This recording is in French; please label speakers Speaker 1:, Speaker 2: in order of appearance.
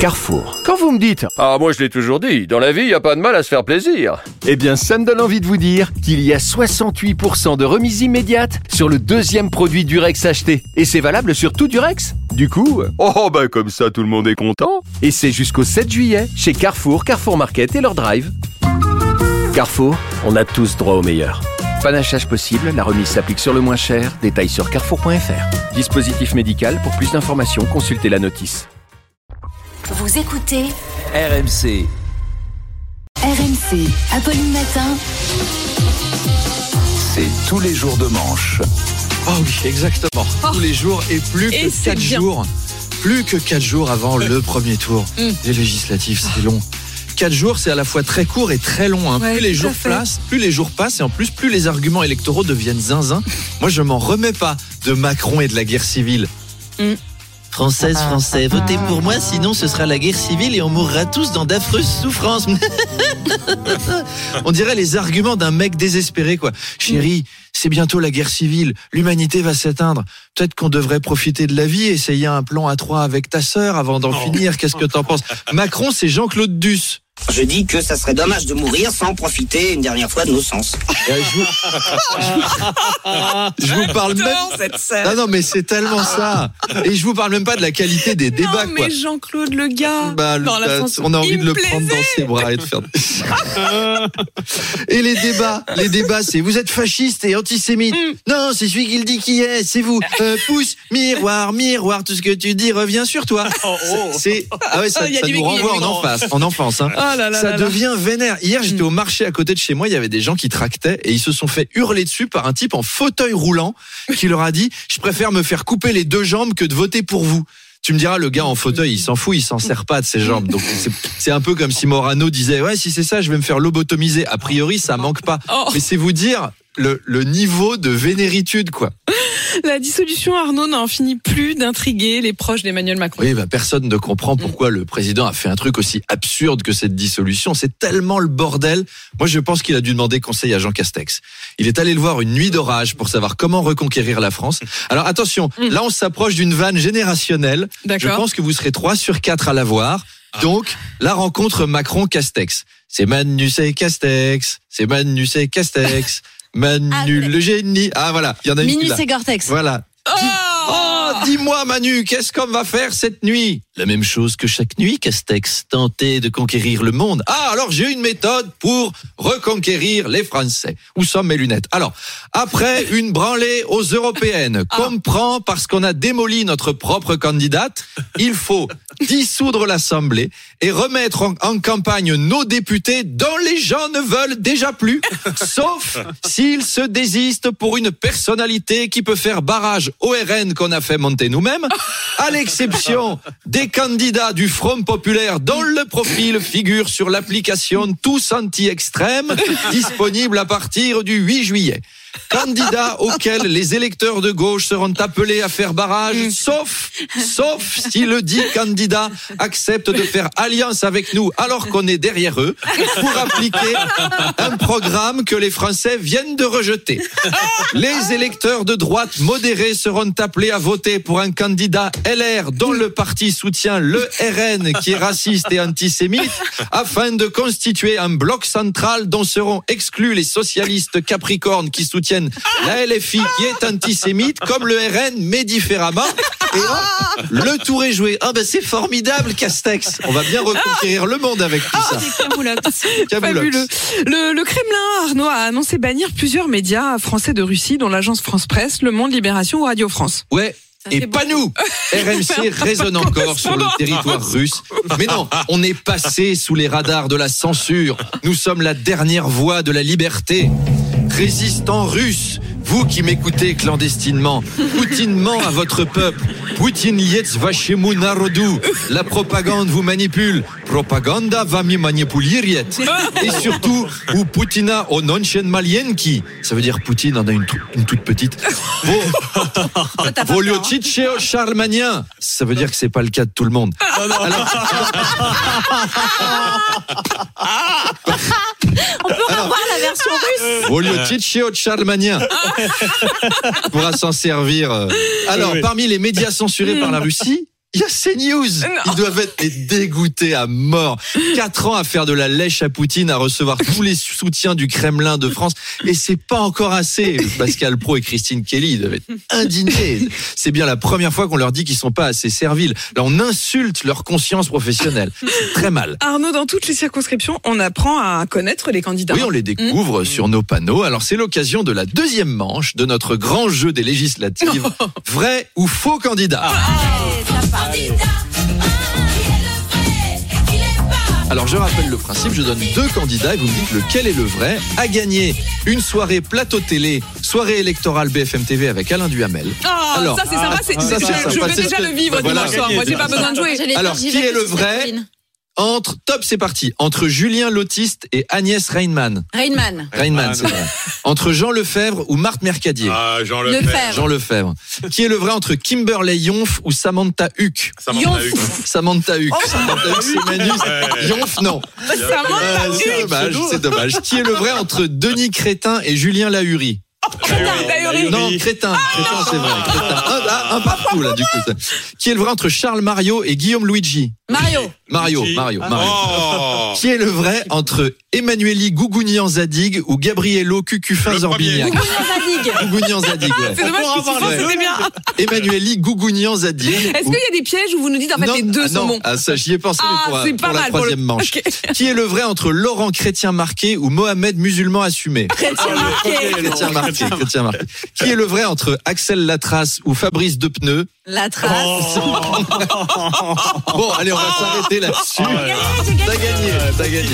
Speaker 1: Carrefour. Quand vous me dites «
Speaker 2: Ah, moi je l'ai toujours dit, dans la vie, il n'y a pas de mal à se faire plaisir. »
Speaker 1: Eh bien, ça me donne envie de vous dire qu'il y a 68% de remise immédiate sur le deuxième produit Durex acheté. Et c'est valable sur tout Durex. Du coup,
Speaker 2: Comme ça tout le monde est content.
Speaker 1: et c'est jusqu'au 7 juillet chez Carrefour, Carrefour Market et leur drive. Carrefour, on a tous droit au meilleur. Panachage possible, la remise s'applique sur le moins cher. Détails sur carrefour.fr. Dispositif médical, pour plus d'informations, consultez la notice.
Speaker 3: Vous écoutez
Speaker 4: RMC.
Speaker 3: RMC, Apolline Matin.
Speaker 4: C'est tous les jours de manche.
Speaker 5: Oh oui, exactement. Tous les jours et plus
Speaker 6: Et
Speaker 5: que
Speaker 6: c'est
Speaker 5: 4
Speaker 6: bien.
Speaker 5: jours. Plus que 4 jours avant le premier tour des législatives, c'est long. 4 jours, c'est à la fois très court et très long.
Speaker 6: Ouais,
Speaker 5: plus les
Speaker 6: tout
Speaker 5: jours
Speaker 6: à fait.
Speaker 5: passent et en plus les arguments électoraux deviennent zinzin. Moi, je m'en remets pas de Macron et de la guerre civile.
Speaker 7: Françaises, Français, votez pour moi, sinon ce sera la guerre civile et on mourra tous dans d'affreuses souffrances.
Speaker 5: On dirait les arguments d'un mec désespéré, quoi. Chérie, c'est bientôt la guerre civile, l'humanité va s'éteindre. Peut-être qu'on devrait profiter de la vie, essayer un plan à 3 avec ta sœur avant d'en finir. Qu'est-ce que t'en penses? Macron, c'est Jean-Claude Duss.
Speaker 8: Je dis que ça serait dommage de mourir sans profiter une dernière fois de nos sens.
Speaker 5: Je vous parle même.
Speaker 6: Cette scène.
Speaker 5: Ah non, mais c'est tellement ça. Et je vous parle même pas de la qualité des débats,
Speaker 6: Non,
Speaker 5: quoi.
Speaker 6: mais Jean-Claude, le gars.
Speaker 5: Bah,
Speaker 6: dans la chanson,
Speaker 5: on a envie
Speaker 6: il
Speaker 5: de le
Speaker 6: me
Speaker 5: prendre dans
Speaker 6: plaisait.
Speaker 5: ses bras et de faire. Et les débats, c'est vous êtes fasciste et antisémite. Non, c'est celui qui le dit qui est, c'est vous. Pouce, miroir, tout ce que tu dis revient sur toi. C'est ah ouais, ça
Speaker 6: Il y a du
Speaker 5: nous
Speaker 6: mec qui
Speaker 5: renvoie
Speaker 6: est
Speaker 5: en enfance. Hein.
Speaker 6: Oh là là
Speaker 5: Ça
Speaker 6: là là.
Speaker 5: devient vénère. Hier, j'étais au marché à côté de chez moi, il y avait des gens qui tractaient et ils se sont fait hurler dessus par un type en fauteuil roulant qui leur a dit « Je préfère me faire couper les 2 jambes que de voter pour vous ». Tu me diras, le gars en fauteuil, il s'en fout, il s'en sert pas de ses jambes. Donc c'est un peu comme si Morano disait « Ouais, si c'est ça, je vais me faire lobotomiser ». A priori, ça manque pas.
Speaker 6: Oh.
Speaker 5: Mais c'est vous dire le niveau de vénéritude, quoi.
Speaker 6: La dissolution, Arnaud, n'en finit plus d'intriguer les proches d'Emmanuel Macron.
Speaker 5: Oui, personne ne comprend pourquoi le président a fait un truc aussi absurde que cette dissolution. C'est tellement le bordel. Moi, je pense qu'il a dû demander conseil à Jean Castex. Il est allé le voir une nuit d'orage pour savoir comment reconquérir la France. Alors attention, là on s'approche d'une vanne générationnelle.
Speaker 6: D'accord.
Speaker 5: Je pense que vous serez 3 sur 4 à la voir. Donc, la rencontre Macron-Castex. C'est Manu, c'est Castex. C'est Manu, c'est Castex. Manu le génie. Ah voilà, il y en a une qui
Speaker 9: Minus
Speaker 5: l'a.
Speaker 9: et Gore-Tex.
Speaker 5: Voilà. Dis-moi Manu, qu'est-ce qu'on va faire cette nuit?
Speaker 7: La même chose que chaque nuit, Castex, tenter de conquérir le monde.
Speaker 5: Ah, alors j'ai une méthode pour reconquérir les Français. Où sont mes lunettes? Alors, après une branlée aux européennes, comprend parce qu'on a démoli notre propre candidate, il faut dissoudre l'Assemblée et remettre en campagne nos députés dont les gens ne veulent déjà plus, sauf s'ils se désistent pour une personnalité qui peut faire barrage au RN qu'on a fait monter nous-mêmes, à l'exception des candidats du Front Populaire dont le profil figure sur l'application Tous Anti-Extrêmes, disponible à partir du 8 juillet. Candidats auxquels les électeurs de gauche seront appelés à faire barrage, sauf si le dit candidat accepte de faire alliance avec nous alors qu'on est derrière eux pour appliquer un programme que les Français viennent de rejeter. Les électeurs de droite modérés seront appelés à voter pour un candidat LR dont le parti soutient le RN qui est raciste et antisémite afin de constituer un bloc central dont seront exclus les socialistes capricornes qui soutiennent la LFI qui est antisémite comme le RN mais différemment. Et là, le tour est joué. Ah ben c'est formidable Castex. On va bien reconquérir le monde avec tout ça. Caboulox.
Speaker 6: Fabuleux. Le Kremlin, Arnaud, a annoncé bannir plusieurs médias français de Russie, dont l'agence France Presse, Le Monde, Libération ou Radio France.
Speaker 5: Ouais. Et
Speaker 6: c'est
Speaker 5: pas
Speaker 6: bon.
Speaker 5: nous. RMC résonne encore sur le territoire russe. Mais non, on est passé sous les radars de la censure. Nous sommes la dernière voie de la liberté. Résistants russes, vous qui m'écoutez clandestinement, Poutine ment à votre peuple. Poutine yetz vachemu narodu. La propagande vous manipule. Propaganda va mi manipuliriet. Et surtout, ou Putina o nonchen malienki. Ça veut dire Poutine en a une toute petite. Voliotice charlemagnien. Ça veut dire que c'est pas le cas de tout le monde. Alors,
Speaker 9: On peut revoir la version russe.
Speaker 5: Voliotice charlemagnien. Pourra s'en servir. Alors, parmi les médias censurés par la Russie, Il y a CNews. Ils doivent être dégoûtés à mort. 4 ans à faire de la lèche à Poutine, à recevoir tous les soutiens du Kremlin de France. Et c'est pas encore assez. Pascal Praud et Christine Kelly doivent être indignés. C'est bien la première fois qu'on leur dit qu'ils sont pas assez serviles. Là, on insulte leur conscience professionnelle. C'est très mal.
Speaker 6: Arnaud, dans toutes les circonscriptions, on apprend à connaître les candidats.
Speaker 5: Oui, on les découvre sur nos panneaux. Alors, c'est l'occasion de la deuxième manche de notre grand jeu des législatives. Vrai ou faux candidat? Alors je rappelle le principe, je donne 2 candidats et vous me dites lequel est le vrai. À gagner une soirée plateau télé, soirée électorale BFM TV avec Alain Duhamel.
Speaker 6: Alors, ça c'est sympa, je veux déjà le vivre dimanche soir, moi j'ai pas besoin de jouer.
Speaker 5: Alors qui est le vrai? C'est parti. Entre Julien Lotiste et Agnès Reinmann.
Speaker 9: Reinmann,
Speaker 5: c'est vrai. Entre Jean Lefebvre ou Marthe Mercadier.
Speaker 2: Jean Lefebvre.
Speaker 5: Jean Lefebvre. Qui est le vrai entre Kimberley Yonf ou Samantha Huck? Samantha Huck, c'est Manu. Yonf, non. C'est dommage. Qui est le vrai entre Denis Crétin et Julien Lahuri? Non, Crétin, c'est vrai. Un partout, là, du coup. Qui est le vrai entre Charles Mario et Guillaume Luigi? Mario. Qui est le vrai entre Emmanueli Gougounian Zadig ou Gabriello Cucufin Zorbignac? Gougounian Zadig, ouais.
Speaker 6: C'est dommage que c'était bien.
Speaker 5: Emmanueli Gougounian Zadig.
Speaker 6: Est-ce qu'il y a des pièges où vous nous dites en fait les deux sont bons?
Speaker 5: Ça, j'y ai pensé, mais pour la troisième manche. Qui est le vrai entre Laurent Chrétien Marqué ou Mohamed Musulman Assumé? Chrétien Marqué. Qui est le vrai entre Axel Latrace ou Fabrice Depneu?
Speaker 9: Latrace.
Speaker 5: Bon, allez, on va s'arrêter là-dessus. T'as gagné.